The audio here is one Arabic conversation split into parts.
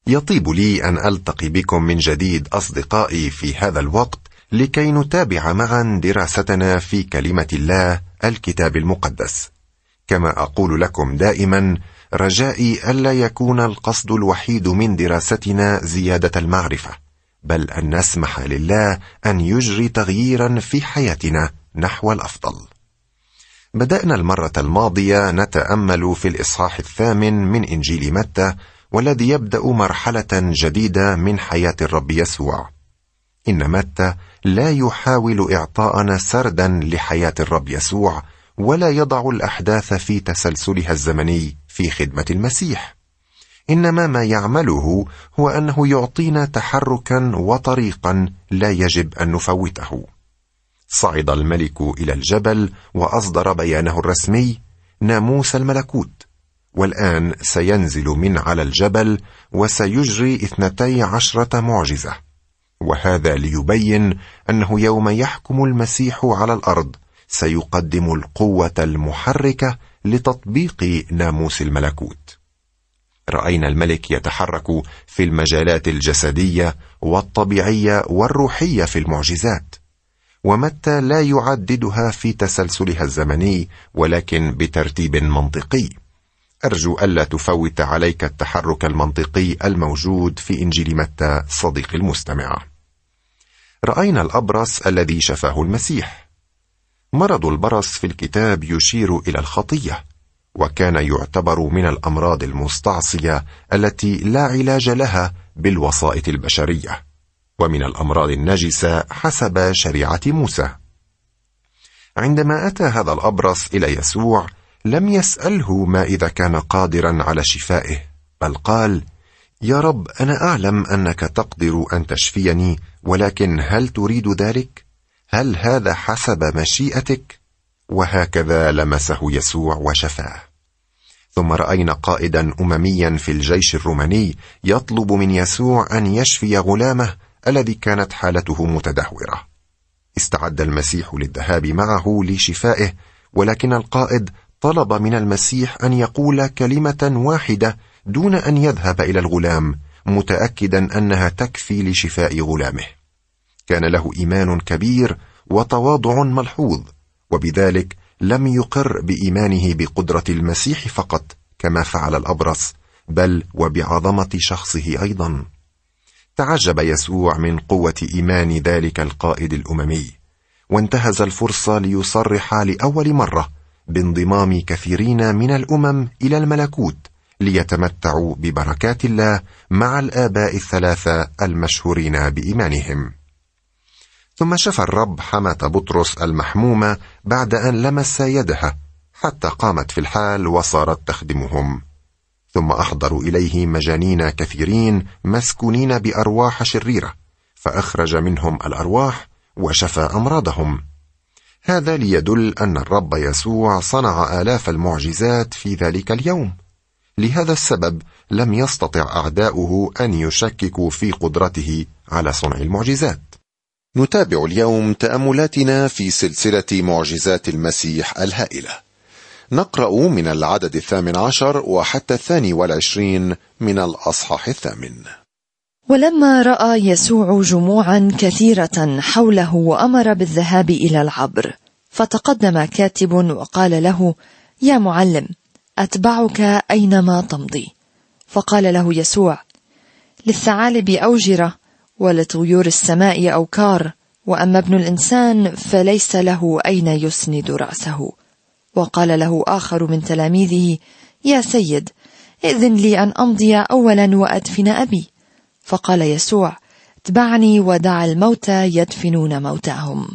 يطيب لي أن ألتقي بكم من جديد أصدقائي في هذا الوقت لكي نتابع معا دراستنا في كلمة الله الكتاب المقدس. كما أقول لكم دائما، رجائي ألا يكون القصد الوحيد من دراستنا زيادة المعرفة، بل أن نسمح لله أن يجري تغييرا في حياتنا نحو الأفضل. بدأنا المرة الماضية نتأمل في الإصحاح 8 من إنجيل متى، والذي يبدأ مرحلة جديدة من حياة الرب يسوع. إن متى لا يحاول إعطاءنا سردا لحياة الرب يسوع، ولا يضع الأحداث في تسلسلها الزمني في خدمة المسيح، إنما ما يعمله هو أنه يعطينا تحركا وطريقا لا يجب أن نفوته. صعد الملك إلى الجبل وأصدر بيانه الرسمي: ناموس الملكوت. والآن سينزل من على الجبل وسيجري 12 معجزة، وهذا ليبين أنه يوم يحكم المسيح على الأرض سيقدم القوة المحركة لتطبيق ناموس الملكوت. رأينا الملك يتحرك في المجالات الجسدية والطبيعية والروحية في المعجزات، ومتى لا يعددها في تسلسلها الزمني ولكن بترتيب منطقي. أرجو ألا تفوت عليك التحرك المنطقي الموجود في إنجيل متى صديقي المستمع. رأينا الأبرص الذي شفاه المسيح. مرض البرص في الكتاب يشير إلى الخطية، وكان يعتبر من الأمراض المستعصية التي لا علاج لها بالوسائط البشرية، ومن الأمراض النجسة حسب شريعة موسى. عندما أتى هذا الأبرص إلى يسوع لم يسأله ما إذا كان قادرا على شفائه، بل قال: يا رب، أنا أعلم أنك تقدر أن تشفيني، ولكن هل تريد ذلك؟ هل هذا حسب مشيئتك؟ وهكذا لمسه يسوع وشفاه. ثم رأينا قائدا أمميا في الجيش الروماني يطلب من يسوع أن يشفي غلامه الذي كانت حالته متدهورة. استعد المسيح للذهاب معه لشفائه، ولكن القائد طلب من المسيح أن يقول كلمة واحدة دون أن يذهب إلى الغلام، متأكدا أنها تكفي لشفاء غلامه. كان له إيمان كبير وتواضع ملحوظ، وبذلك لم يقر بإيمانه بقدرة المسيح فقط كما فعل الأبرص، بل وبعظمة شخصه أيضا. تعجب يسوع من قوة إيمان ذلك القائد الأممي، وانتهز الفرصة ليصرح لأول مرة بانضمام كثيرين من الأمم إلى الملكوت ليتمتعوا ببركات الله مع الآباء الثلاثة المشهورين بإيمانهم. ثم شفى الرب حماة بطرس المحمومة بعد أن لمس يدها حتى قامت في الحال وصارت تخدمهم. ثم أحضروا إليه مجانين كثيرين مسكونين بأرواح شريرة، فأخرج منهم الأرواح وشفى أمراضهم. هذا ليدل أن الرب يسوع صنع آلاف المعجزات في ذلك اليوم. لهذا السبب لم يستطع أعداؤه أن يشككوا في قدرته على صنع المعجزات. نتابع اليوم تأملاتنا في سلسلة معجزات المسيح الهائلة. نقرأ من العدد 18 وحتى 22 من الأصحاح 8. ولما رأى يسوع جموعا كثيرة حوله أمر بالذهاب إلى العبر، فتقدم كاتب وقال له: يا معلم، أتبعك أينما تمضي. فقال له يسوع: للثعالب أوجرة، ولطيور السماء أوكار، وأما ابن الإنسان فليس له أين يسند رأسه. وقال له آخر من تلاميذه: يا سيد، إذن لي أن أمضي أولا وأدفن أبي. فقال يسوع: اتبعني ودع الموتى يدفنون موتاهم.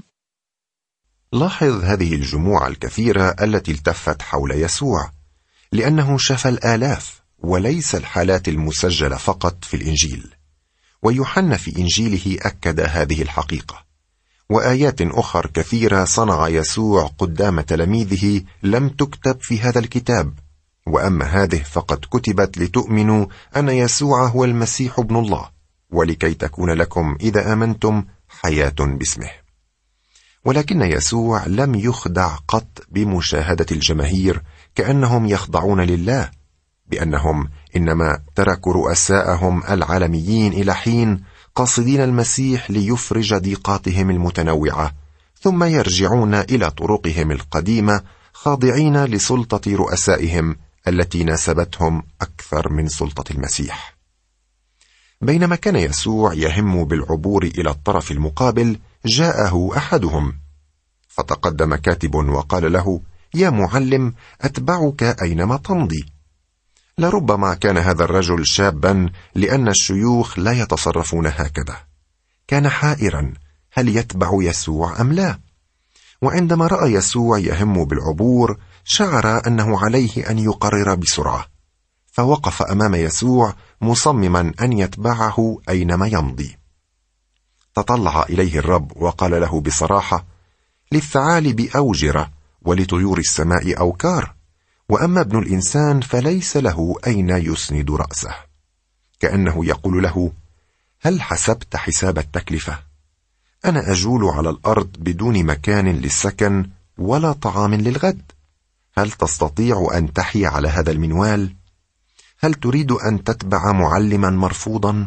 لاحظ هذه الجموع الكثيرة التي التفت حول يسوع، لأنه شفى الآلاف وليس الحالات المسجلة فقط في الإنجيل. ويوحنا في إنجيله أكد هذه الحقيقة. وآيات أخرى كثيرة صنع يسوع قدام تلاميذه لم تكتب في هذا الكتاب، وأما هذه فقد كتبت لتؤمنوا أن يسوع هو المسيح ابن الله، ولكي تكون لكم إذا آمنتم حياة باسمه. ولكن يسوع لم يخدع قط بمشاهدة الجماهير كأنهم يخضعون لله، بأنهم إنما تركوا رؤساءهم العالميين إلى حين قاصدين المسيح ليفرج ضيقاتهم المتنوعة، ثم يرجعون إلى طرقهم القديمة خاضعين لسلطة رؤسائهم التي ناسبتهم أكثر من سلطة المسيح. بينما كان يسوع يهم بالعبور إلى الطرف المقابل، جاءه أحدهم فتقدم كاتب وقال له: يا معلم، أتبعك أينما تمضي. لربما كان هذا الرجل شابا، لأن الشيوخ لا يتصرفون هكذا. كان حائرا، هل يتبع يسوع أم لا؟ وعندما رأى يسوع يهم بالعبور، شعر أنه عليه أن يقرر بسرعة، فوقف أمام يسوع مصمما أن يتبعه أينما يمضي. تطلع إليه الرب وقال له بصراحة: للثعالب أوجرة ولطيور السماء أوكار، وأما ابن الإنسان فليس له أين يسند رأسه. كأنه يقول له: هل حسبت حساب التكلفة؟ أنا أجول على الأرض بدون مكان للسكن ولا طعام للغد. هل تستطيع أن تحيا على هذا المنوال؟ هل تريد أن تتبع معلما مرفوضا؟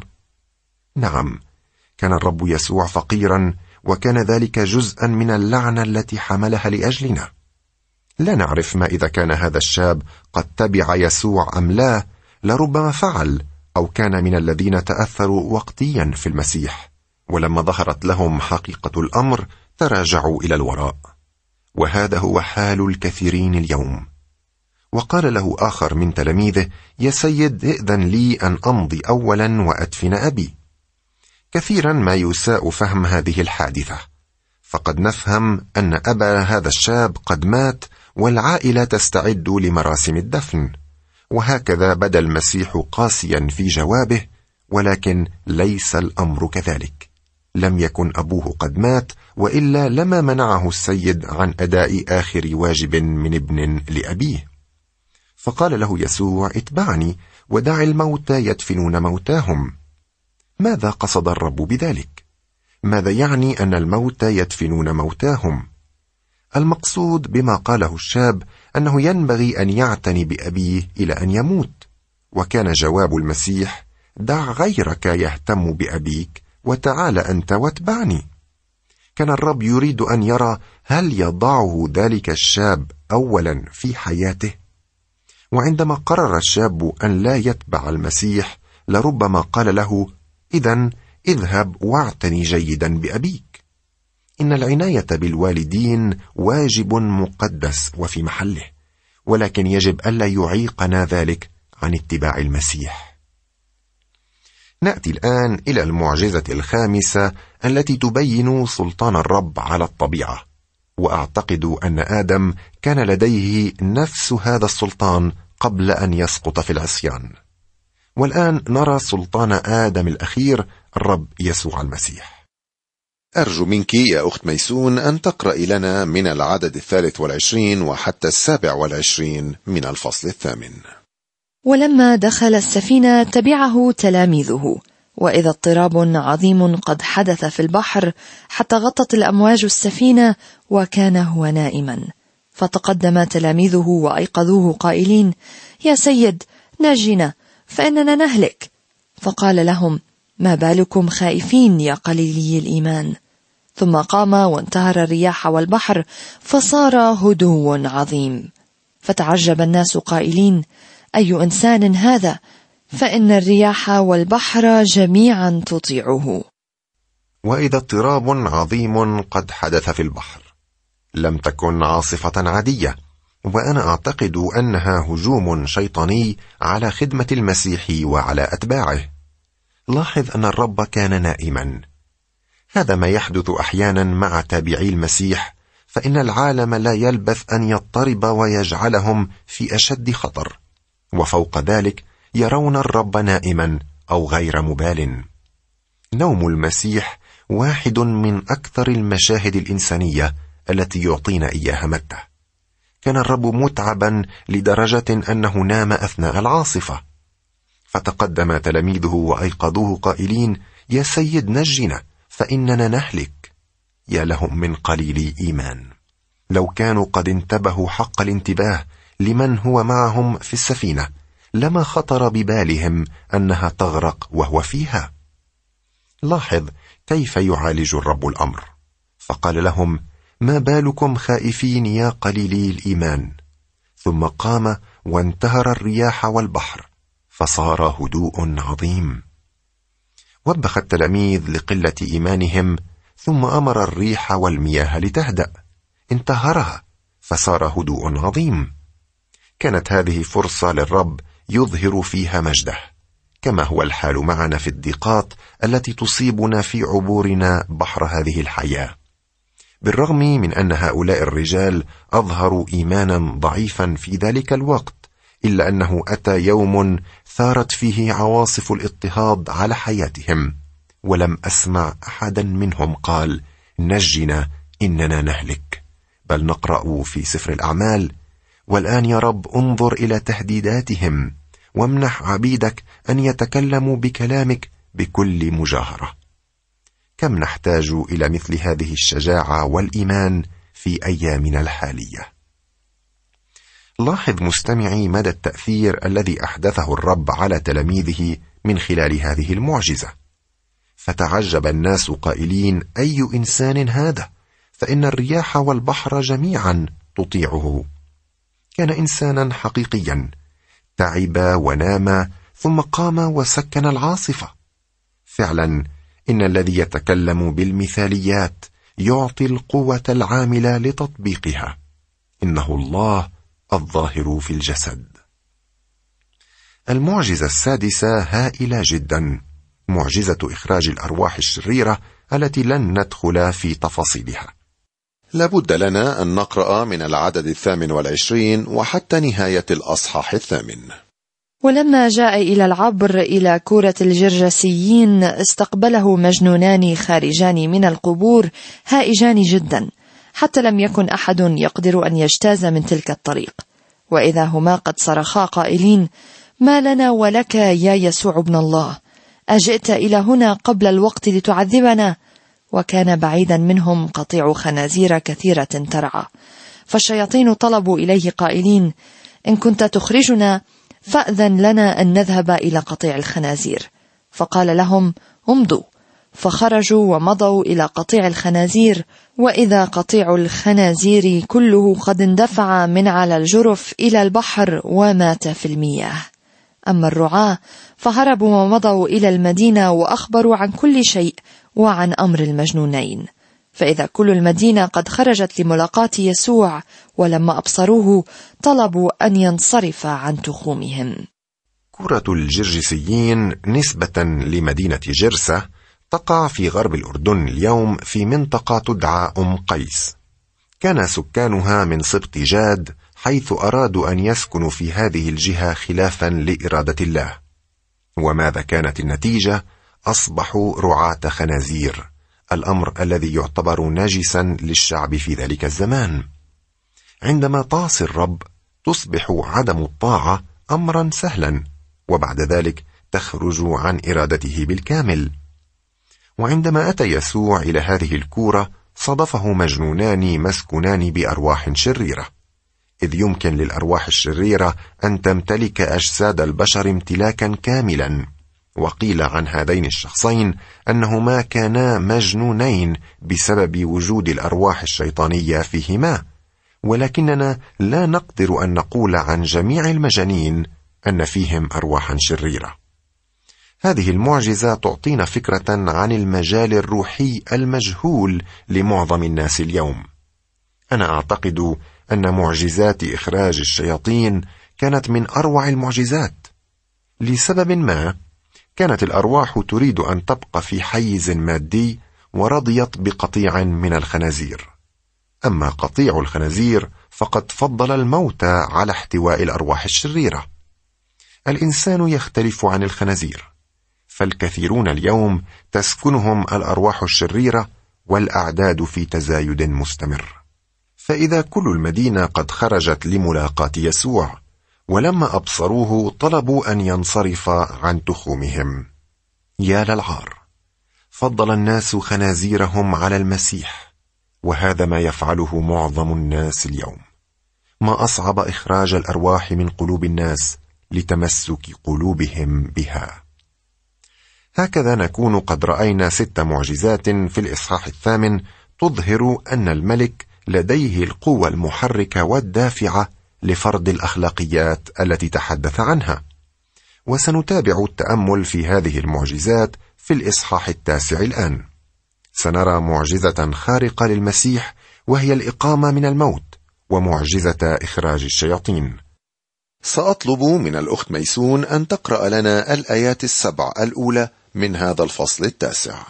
نعم، كان الرب يسوع فقيرا، وكان ذلك جزءا من اللعنة التي حملها لأجلنا. لا نعرف ما إذا كان هذا الشاب قد تبع يسوع أم لا، لربما فعل، أو كان من الذين تأثروا وقتيا في المسيح، ولما ظهرت لهم حقيقة الأمر تراجعوا إلى الوراء. وهذا هو حال الكثيرين اليوم. وقال له آخر من تلاميذه: يا سيد، ائذن لي أن أمضي أولا وأدفن أبي. كثيرا ما يساء فهم هذه الحادثة، فقد نفهم أن أبا هذا الشاب قد مات والعائلة تستعد لمراسم الدفن، وهكذا بدا المسيح قاسيا في جوابه، ولكن ليس الأمر كذلك. لم يكن أبوه قد مات، وإلا لما منعه السيد عن أداء آخر واجب من ابن لأبيه. فقال له يسوع: اتبعني ودع الموتى يدفنون موتاهم. ماذا قصد الرب بذلك؟ ماذا يعني أن الموتى يدفنون موتاهم؟ المقصود بما قاله الشاب أنه ينبغي أن يعتني بأبيه إلى أن يموت، وكان جواب المسيح: دع غيرك يهتم بأبيك وتعال أنت واتبعني. كان الرب يريد أن يرى هل يضعه ذلك الشاب أولا في حياته. وعندما قرر الشاب أن لا يتبع المسيح، لربما قال له: إذن اذهب واعتني جيدا بأبيك. إن العناية بالوالدين واجب مقدس وفي محله، ولكن يجب ألا يعيقنا ذلك عن اتباع المسيح. نأتي الآن إلى المعجزة الخامسة التي تبين سلطان الرب على الطبيعة، وأعتقد أن آدم كان لديه نفس هذا السلطان قبل أن يسقط في العصيان. والآن نرى سلطان آدم الأخير، الرب يسوع المسيح. أرجو منك يا أخت ميسون أن تقرأي لنا من العدد 23 وحتى 27 من الفصل 8. ولما دخل السفينة تبعه تلاميذه، وإذا اضطراب عظيم قد حدث في البحر حتى غطت الأمواج السفينة، وكان هو نائما. فتقدم تلاميذه وأيقظوه قائلين: يا سيد، نجنا فإننا نهلك. فقال لهم: ما بالكم خائفين يا قليلي الإيمان؟ ثم قام وانتهر الرياح والبحر، فصار هدوء عظيم. فتعجب الناس قائلين: أي إنسان هذا؟ فإن الرياح والبحر جميعا تطيعه. وإذا اضطراب عظيم قد حدث في البحر. لم تكن عاصفة عادية، وأنا أعتقد أنها هجوم شيطاني على خدمة المسيح وعلى أتباعه. لاحظ أن الرب كان نائما. هذا ما يحدث أحيانا مع تابعي المسيح، فإن العالم لا يلبث أن يضطرب ويجعلهم في أشد خطر، وفوق ذلك يرون الرب نائما أو غير مبال. نوم المسيح واحد من أكثر المشاهد الإنسانية التي يعطينا إياها متى. كان الرب متعبا لدرجة أنه نام أثناء العاصفة. فتقدم تلاميذه وأيقظوه قائلين: يا سيد، نجنا فإننا نهلك. يا لهم من قليل إيمان. لو كانوا قد انتبهوا حق الانتباه لمن هو معهم في السفينة، لما خطر ببالهم أنها تغرق وهو فيها. لاحظ كيف يعالج الرب الأمر، فقال لهم: ما بالكم خائفين يا قليلي الإيمان؟ ثم قام وانتهر الرياح والبحر فصار هدوء عظيم. وبخ التلاميذ لقلة إيمانهم، ثم أمر الريح والمياه لتهدأ، انتهرها فصار هدوء عظيم. كانت هذه فرصة للرب يظهر فيها مجده، كما هو الحال معنا في الضيقات التي تصيبنا في عبورنا بحر هذه الحياة. بالرغم من أن هؤلاء الرجال أظهروا إيمانا ضعيفا في ذلك الوقت، إلا أنه أتى يوم ثارت فيه عواصف الاضطهاد على حياتهم، ولم أسمع أحدا منهم قال: نجنا إننا نهلك. بل نقرأ في سفر الأعمال: والآن يا رب انظر إلى تهديداتهم، وامنح عبيدك أن يتكلموا بكلامك بكل مجاهرة. كم نحتاج إلى مثل هذه الشجاعة والإيمان في أيامنا الحالية. لاحظ مستمعي مدى التأثير الذي أحدثه الرب على تلاميذه من خلال هذه المعجزة. فتعجب الناس قائلين: أي إنسان هذا؟ فإن الرياح والبحر جميعا تطيعه. كان إنسانا حقيقيا، تعب ونام ثم قام وسكن العاصفة. فعلا إن الذي يتكلم بالمثاليات يعطي القوة العاملة لتطبيقها. إنه الله الظاهر في الجسد. المعجزة السادسة هائلة جدا، معجزة إخراج الأرواح الشريرة التي لن ندخل في تفاصيلها. لابد لنا أن نقرأ من العدد 28 وحتى نهاية الأصحاح 8. ولما جاء إلى العبر إلى كورة الجرجسيين استقبله مجنونان خارجان من القبور هائجان جدا، حتى لم يكن أحد يقدر أن يجتاز من تلك الطريق. وإذا هما قد صرخا قائلين: ما لنا ولك يا يسوع ابن الله؟ أجئت إلى هنا قبل الوقت لتعذبنا؟ وكان بعيدا منهم قطيع خنازير كثيرة ترعى. فالشياطين طلبوا إليه قائلين: إن كنت تخرجنا فأذن لنا أن نذهب إلى قطيع الخنازير. فقال لهم: امضوا. فخرجوا ومضوا إلى قطيع الخنازير، وإذا قطيع الخنازير كله قد اندفع من على الجرف إلى البحر ومات في المياه. أما الرعاة فهربوا ومضوا إلى المدينة وأخبروا عن كل شيء وعن أمر المجنونين. فإذا كل المدينة قد خرجت لملاقاة يسوع، ولما أبصروه طلبوا أن ينصرف عن تخومهم. كورة الجرجسيين نسبة لمدينة جرسة تقع في غرب الأردن اليوم في منطقة تدعى أم قيس. كان سكانها من سبط جاد، حيث أرادوا أن يسكنوا في هذه الجهة خلافا لإرادة الله. وماذا كانت النتيجة؟ أصبحوا رعاة خنازير، الأمر الذي يعتبر نجسا للشعب في ذلك الزمان. عندما تعصي الرب تصبح عدم الطاعة أمرا سهلا، وبعد ذلك تخرج عن إرادته بالكامل. وعندما أتى يسوع إلى هذه الكورة صادفه مجنونان مسكونان بأرواح شريرة، إذ يمكن للأرواح الشريرة أن تمتلك أجساد البشر امتلاكا كاملا. وقيل عن هذين الشخصين أنهما كانا مجنونين بسبب وجود الأرواح الشيطانية فيهما، ولكننا لا نقدر أن نقول عن جميع المجانين أن فيهم أرواحا شريرة. هذه المعجزة تعطينا فكرة عن المجال الروحي المجهول لمعظم الناس اليوم. أنا أعتقد أن معجزات إخراج الشياطين كانت من أروع المعجزات. لسبب ما كانت الأرواح تريد أن تبقى في حيز مادي، ورضيت بقطيع من الخنازير. أما قطيع الخنازير فقد فضل الموت على احتواء الأرواح الشريرة. الإنسان يختلف عن الخنازير، فالكثيرون اليوم تسكنهم الأرواح الشريرة، والأعداد في تزايد مستمر. فإذا كل المدينة قد خرجت لملاقاة يسوع، ولما أبصروه طلبوا أن ينصرف عن تخومهم. يا للعار! فضل الناس خنازيرهم على المسيح، وهذا ما يفعله معظم الناس اليوم. ما أصعب إخراج الأرواح من قلوب الناس لتمسك قلوبهم بها. هكذا نكون قد رأينا 6 معجزات في الإصحاح 8 تظهر أن الملك لديه القوة المحركة والدافعة لفرض الأخلاقيات التي تحدث عنها. وسنتابع التأمل في هذه المعجزات في الإصحاح 9 الآن. سنرى معجزة خارقة للمسيح، وهي الإقامة من الموت، ومعجزة إخراج الشياطين. سأطلب من الأخت ميسون أن تقرأ لنا الآيات 7 الأولى من هذا الفصل 9.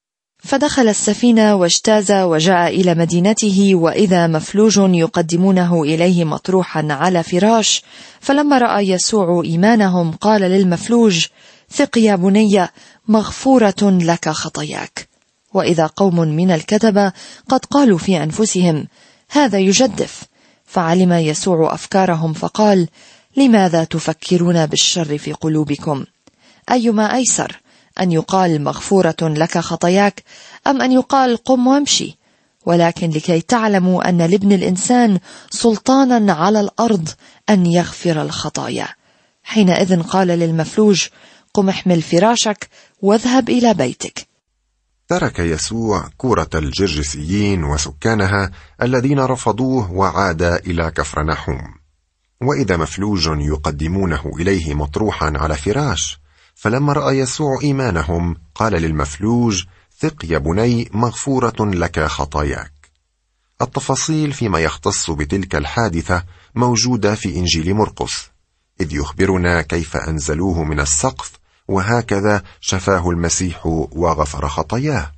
فدخل السفينة واجتاز وجاء إلى مدينته، وإذا مفلوج يقدمونه إليه مطروحا على فراش. فلما رأى يسوع إيمانهم قال للمفلوج: ثق يا بني، مغفورة لك خطاياك. وإذا قوم من الكتبة قد قالوا في أنفسهم: هذا يجدف. فعلم يسوع أفكارهم فقال: لماذا تفكرون بالشر في قلوبكم؟ أيما أيسر، أن يقال مغفورة لك خطاياك، أم أن يقال قم وامشي؟ ولكن لكي تعلموا أن لابن الإنسان سلطانا على الأرض أن يغفر الخطايا. حينئذ قال للمفلوج: قم احمل فراشك واذهب إلى بيتك. ترك يسوع كورة الجرجسيين وسكانها الذين رفضوه وعاد إلى كفرناحوم. وإذا مفلوج يقدمونه إليه مطروحا على فراش. فلما رأى يسوع إيمانهم قال للمفلوج: ثق يا بني، مغفورة لك خطاياك. التفاصيل فيما يختص بتلك الحادثة موجودة في إنجيل مرقس، إذ يخبرنا كيف أنزلوه من السقف، وهكذا شفاه المسيح وغفر خطاياه.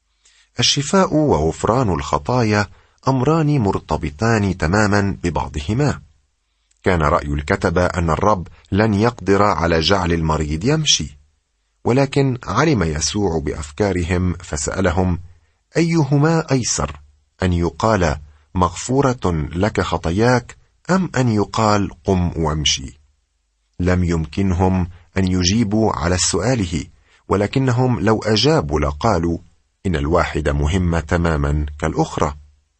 الشفاء وغفران الخطايا أمران مرتبطان تماما ببعضهما. كان رأي الكتبة أن الرب لن يقدر على جعل المريض يمشي، ولكن علم يسوع بأفكارهم فسألهم: أيهما أيسر، أن يقال مغفورة لك خطاياك، أم أن يقال قم وامشي؟ لم يمكنهم أن يجيبوا على سؤاله، ولكنهم لو أجابوا لقالوا إن الواحدة مهمة تماما كالأخرى.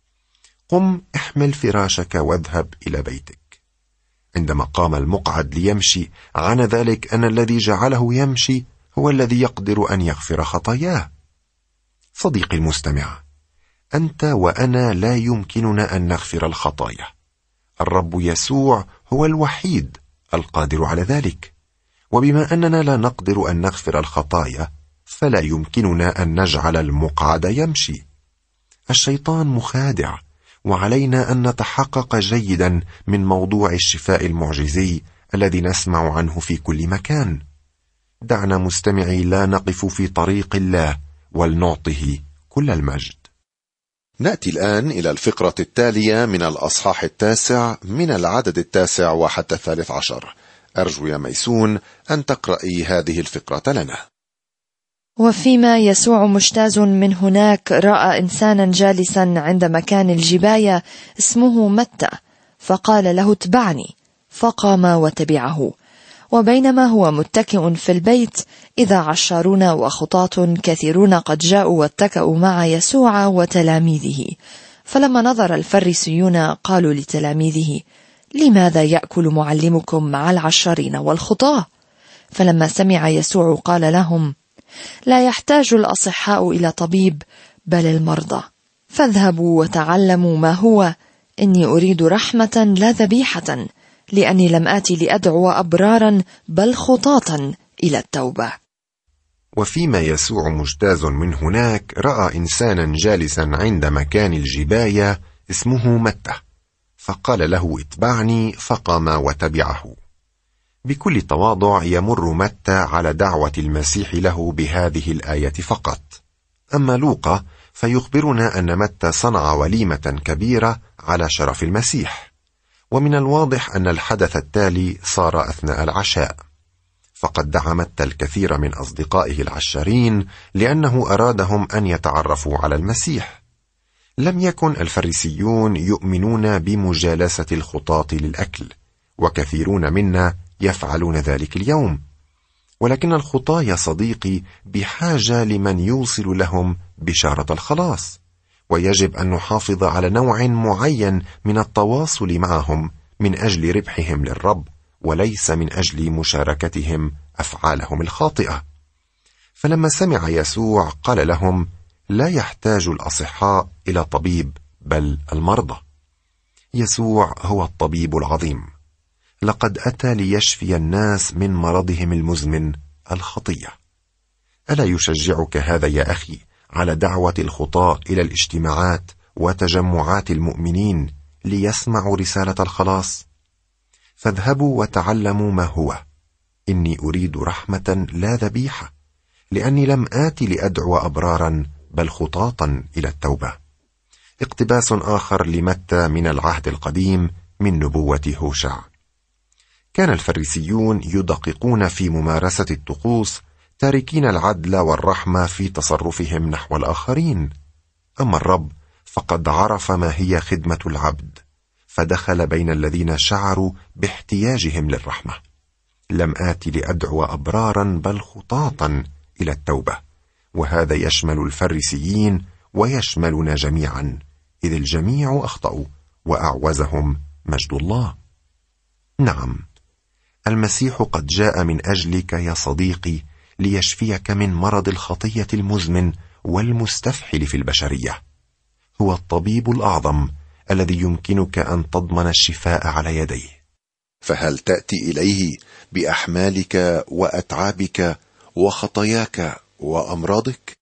قم احمل فراشك واذهب إلى بيتك. عندما قام المقعد ليمشي، عن ذلك أن الذي جعله يمشي هو الذي يقدر أن يغفر خطاياه. صديقي المستمع، أنت وأنا لا يمكننا أن نغفر الخطايا. الرب يسوع هو الوحيد القادر على ذلك، وبما أننا لا نقدر أن نغفر الخطايا فلا يمكننا أن نجعل المقعد يمشي. الشيطان مخادع، وعلينا أن نتحقق جيدا من موضوع الشفاء المعجزي الذي نسمع عنه في كل مكان. دعنا مستمعي لا نقف في طريق الله، ولنعطه كل المجد. نأتي الآن إلى الفقرة التالية من الأصحاح 9 من العدد 9 وحتى 13. أرجو يا ميسون أن تقرأي هذه الفقرة لنا. وفيما يسوع مجتاز من هناك رأى إنسانا جالسا عند مكان الجباية اسمه متى، فقال له: اتبعني. فقام وتبعه. وبينما هو متكئ في البيت، إذا عشارون وخطاة كثيرون قد جاءوا واتكأوا مع يسوع وتلاميذه. فلما نظر الفريسيون قالوا لتلاميذه: لماذا يأكل معلمكم مع العشارين والخطاة؟ فلما سمع يسوع قال لهم: لا يحتاج الأصحاء إلى طبيب، بل المرضى. فاذهبوا وتعلموا ما هو: إني أريد رحمة لا ذبيحة، لأني لم آتي لأدعو أبرارا بل خطاة إلى التوبة. وفيما يسوع مجتاز من هناك رأى إنسانا جالسا عند مكان الجباية اسمه متى، فقال له: اتبعني. فقام وتبعه. بكل تواضع يمر متى على دعوة المسيح له بهذه الآية فقط. أما لوقا فيخبرنا أن متى صنع وليمة كبيرة على شرف المسيح، ومن الواضح أن الحدث التالي صار أثناء العشاء، فقد دعا متى الكثير من أصدقائه العشارين لأنه أرادهم أن يتعرفوا على المسيح. لم يكن الفريسيون يؤمنون بمجالسة الخطاة للأكل، وكثيرون منا يفعلون ذلك اليوم، ولكن الخطاة يا صديقي بحاجة لمن يوصل لهم بشارة الخلاص، ويجب أن نحافظ على نوع معين من التواصل معهم من أجل ربحهم للرب وليس من أجل مشاركتهم أفعالهم الخاطئة. فلما سمع يسوع قال لهم: لا يحتاج الأصحاء إلى طبيب بل المرضى. يسوع هو الطبيب العظيم، لقد أتى ليشفي الناس من مرضهم المزمن الخطية. ألا يشجعك هذا يا أخي على دعوة الخطاة إلى الاجتماعات وتجمعات المؤمنين ليسمعوا رسالة الخلاص؟ فاذهبوا وتعلموا ما هو: إني أريد رحمة لا ذبيحة، لأني لم آت لأدعو أبرارا بل خطاطا إلى التوبة. اقتباس آخر لمتى من العهد القديم من نبوة هوشع. كان الفريسيون يدققون في ممارسة الطقوس، تاركين العدل والرحمة في تصرفهم نحو الآخرين. أما الرب فقد عرف ما هي خدمة العبد، فدخل بين الذين شعروا باحتياجهم للرحمة. لم آت لأدعو أبرارا بل خطاطا إلى التوبة، وهذا يشمل الفريسيين ويشملنا جميعا، إذ الجميع أخطأوا وأعوزهم مجد الله. نعم، المسيح قد جاء من أجلك يا صديقي ليشفيك من مرض الخطية المزمن والمستفحل في البشرية. هو الطبيب الأعظم الذي يمكنك أن تضمن الشفاء على يديه. فهل تأتي إليه بأحمالك وأتعابك وخطاياك وأمراضك؟